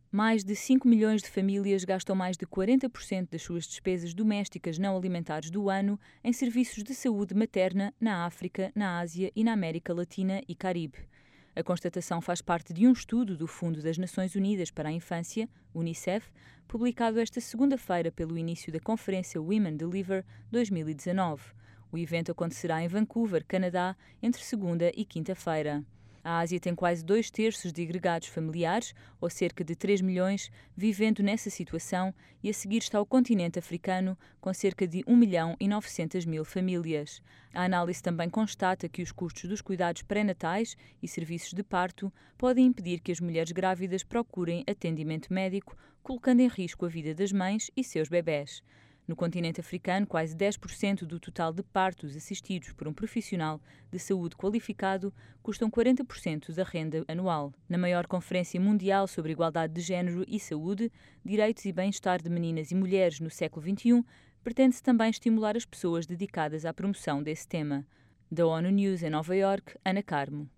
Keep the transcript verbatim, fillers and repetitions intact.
Mais de cinco milhões de famílias gastam mais de quarenta por cento das suas despesas domésticas não alimentares do ano em serviços de saúde materna na África, na Ásia e na América Latina e Caribe. A constatação faz parte de um estudo do Fundo das Nações Unidas para a Infância, Unicef, publicado esta segunda-feira pelo início da Conferência Women Deliver dois mil e dezanove. O evento acontecerá em Vancouver, Canadá, entre segunda e quinta-feira. A Ásia tem quase dois terços de agregados familiares, ou cerca de três milhões, vivendo nessa situação, e a seguir está o continente africano, com cerca de um milhão e novecentas mil famílias. A análise também constata que os custos dos cuidados pré-natais e serviços de parto podem impedir que as mulheres grávidas procurem atendimento médico, colocando em risco a vida das mães e seus bebés. No continente africano, quase dez por cento do total de partos assistidos por um profissional de saúde qualificado custam quarenta por cento da renda anual. Na maior conferência mundial sobre igualdade de género e saúde, direitos e bem-estar de meninas e mulheres no século vinte e um, pretende-se também estimular as pessoas dedicadas à promoção desse tema. Da ONU News em Nova Iorque, Ana Carmo.